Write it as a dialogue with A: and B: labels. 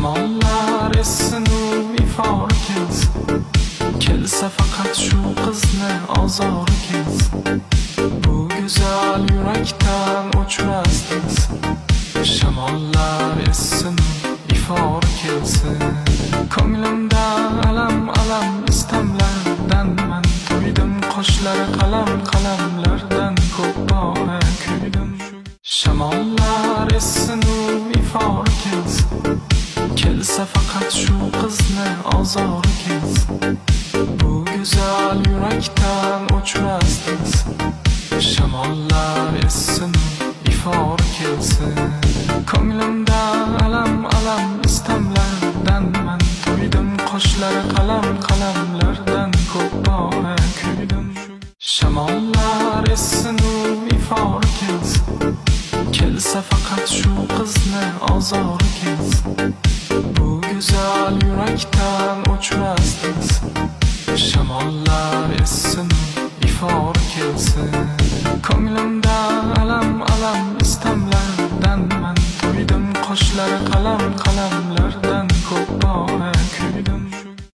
A: Shamollar essin u ifor kelsin, kelsa faqat shu qizni ozori kelsin. Bu go'zal yurakdan o'chmas desin. Shamollar essin u ifor kelsin. Ko'nglimdan alam alam istamlardan man to'ydim, qoshlari qalam qalamlardan ko'p bora kuydim. Shamollar essin u ifor kelsin, kelsa faqat shu qizni ozori kelsin. Bu go'zal yurakdan o'chmas desin. Shamollar essin u ifor kelsin. Ko'nglimdan alam alam istamlardan man to'ydim, qoshlari qalam qalamlardan ko'p bora kuydim. Shamollar essin u ifor kelsin, kelsa faqat shu qizni ozori kelsin. Bu go'zal yurakdan o'chmas desin. Shamollar essin u ifor kelsin. Ko'nglimdan alam alam istamlardan man to'ydim, qoshlari qalam qalamlardan